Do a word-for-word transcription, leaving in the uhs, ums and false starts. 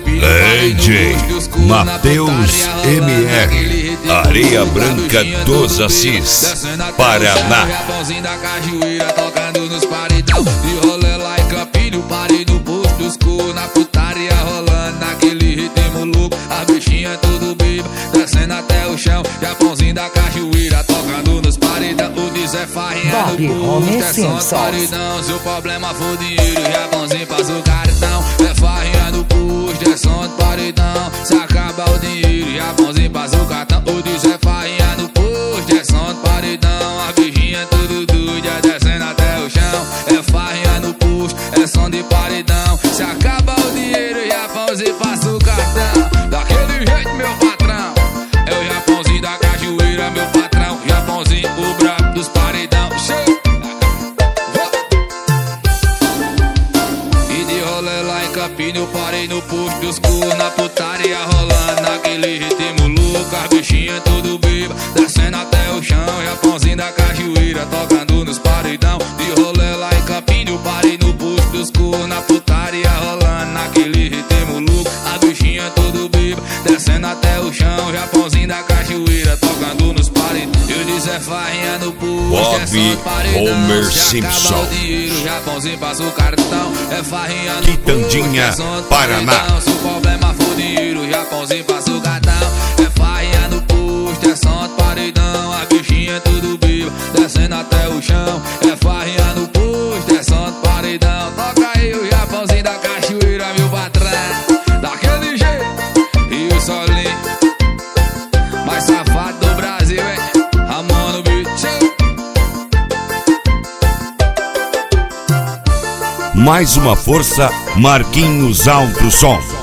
D J Matheus M R, Areia Branca dos Assis, Paraná. Japãozinho da cajueira tocando nos paredão. De rolê lá em Campinho, parei no posto dos cu, na putaria rolando naquele ritmo louco. As bichinhas tudo bêbado, descendo até o chão. Japãozinho da cajueira tocando nos paredão. O de Zé Farrinha no posto, é som de paredão. Se o problema for dinheiro, Japãozinho passa o cartão. Zé Farrinha no posto, é som de paredão. Se acaba o dinheiro, Japãozinho passa o cartão. O de Zé Farrinha no posto, é som de paredão. As bichinhas tudo doida, descendo até o chão. É farrinha no posto, é som de paredão. Se acaba o dinheiro, Japãozinho passa o cartão. Daquele jeito, meu patrão, é o Japãozinho da cajueira, meu patrão. Japãozinho, o brabo dos paredão. E de rolê lá em Campinho, parei no posto dos cu, na putaria rolando naquele ritmo louco. As bichinhas tudo bêbado, descendo até o chão. Japãozinho da cajueira tocando nos paredão. De rolê lá em Campinho, parei no posto dos cu, na putaria rolando naquele ritmo louco. As bichinhas tudo bêbado, descendo até o chão. Japãozinho da cajueira tocando nos paredão. Eu disse é farrinha no posto, Bob é som de paredão. Homer Se Simpson. acaba o dinheiro, Japãozinho passa o cartão. É farrinha no Quitandinha, posto, é som de Paraná. paredão. Se o problema for dinheiro, Japãozinho passa o cartão. É farrinha no posto, é som de paredão. As bichinhas tudo bêbado, descendo até o chão. É farrinha no posto, é som de paredão. Toca aí o Japãozinho da cachoeira, meu patrão. Daquele jeito, e o solinho mais safado do Brasil, hein? Ramon no beat. Mais uma força, Marquinhos Alto Som.